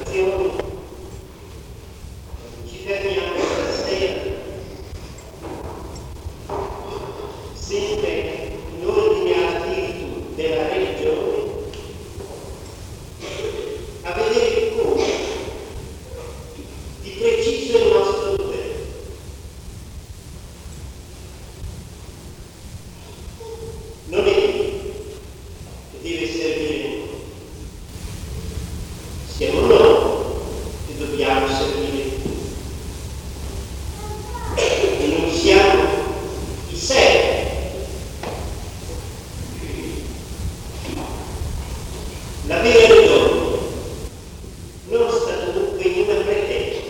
meditazioni ci fermiamo stasera sempre in ordine al spirito della religione a vedere come di preciso il nostro dovere. Non è Dio che deve servire noi, siamo noi che dobbiamo servire Dio. E noi siamo i servi. La vera ritorno non sta dunque in una pretesa,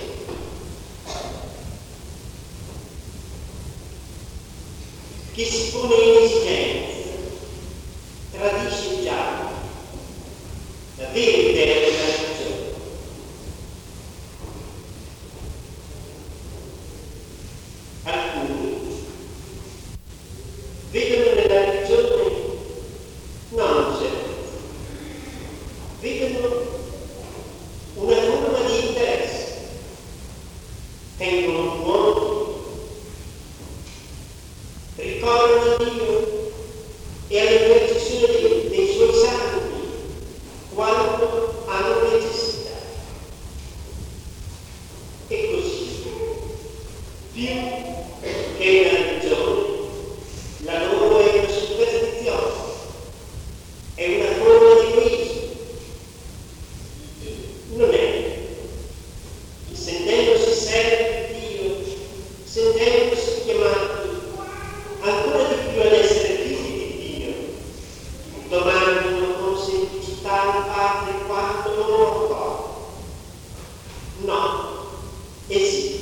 che si pone in esigenza, tradisce già la vera idea della religione. Alcuni vedono nella religione non un servizio, vedono una forma di interesse, tengono buono, ricordano a Dio e all'intercessione dei suoi santi quando hanno necessità. E così, più che una religione, la loro è una superstizione, è una forma di egoismo. Non è, sentendosi servi di Dio, sentendosi chiamati ancora di più ad essere figli di Dio, domandano con semplicità al Padre quanto non ho fatto. No, esistono.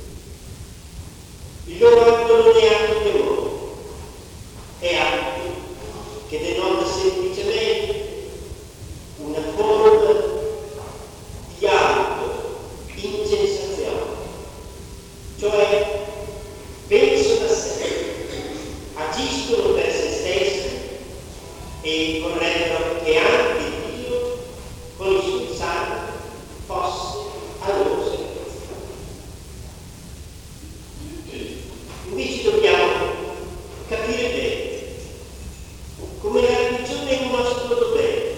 Il loro atto non è atto di amore, è atto che denota semplicemente una forma di auto-insensazione, cioè pensano da sé, agiscono per se stessi e vorrebbero che anche Dio, con i suoi santi, fosse a loro servizio. Invece dobbiamo capire bene come la religione è un nostro dovere,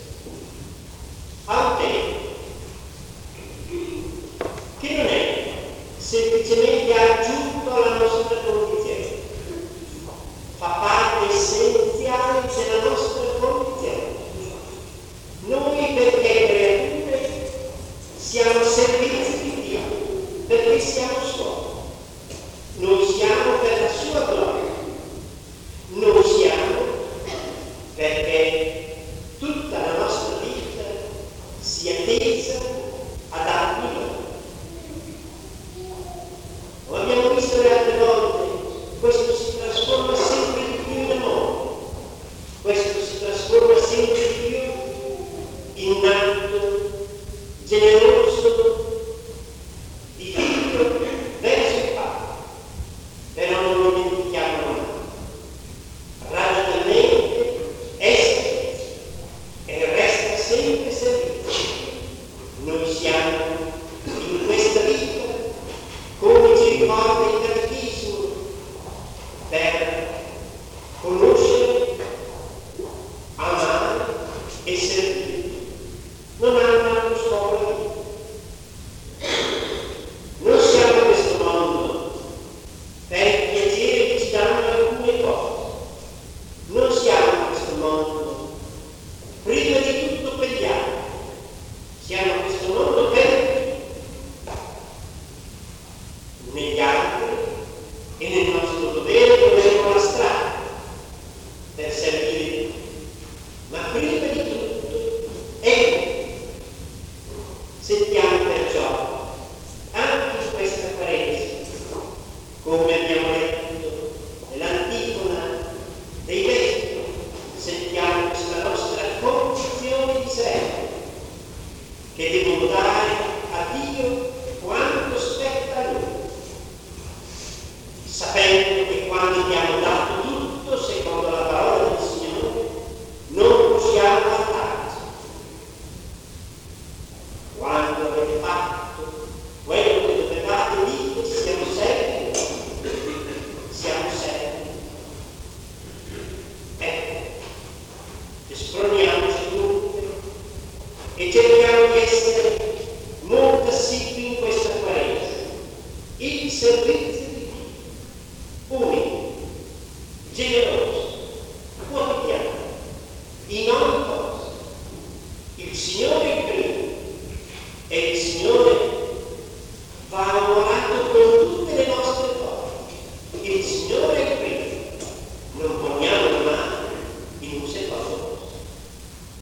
autentico, che non è semplicemente aggiunto alla nostra condizione, fa parte essenziale della nostra condizione. Noi, perché creature, siamo servizi di Dio, perché siamo suoi. Noi siamo per la sua gloria. Noi siamo perché tutta la nostra vita sia tesa ad dargli lode. Lo abbiamo visto le altre volte, questo si trasforma sempre di più in amore, questo si trasforma sempre di più in un atto generoso di figlio verso il Padre. Però non lo dimentichiamo mai. Radicalmente è servizio e resta sempre servizio. Noi siamo in questa vita, come ci ricorda il Catechismo, per conoscere, amare e servire. Non ha un altro scopo la vita. Non siamo in questo mondo per il piacere che ci danno alcune cose. Non siamo in questo mondo prima di tutto per gli altri. Siamo in questo mondo per Dio. Negli altri e nel nostro dovere troveremo la strada per servire Dio. Ma prima di tutto è Dio. Sentiamo perciò anche in questa Quaresima, come abbiamo letto nell'antifona dei Vespri, sentiamo questa nostra condizione di servi che devono dare a Dio quanto spetta a noi, sapendo che quando abbiamo dato tutto secondo la parola del Signore non possiamo allarci. Quando sproniamoci tutte e cerchiamo di essere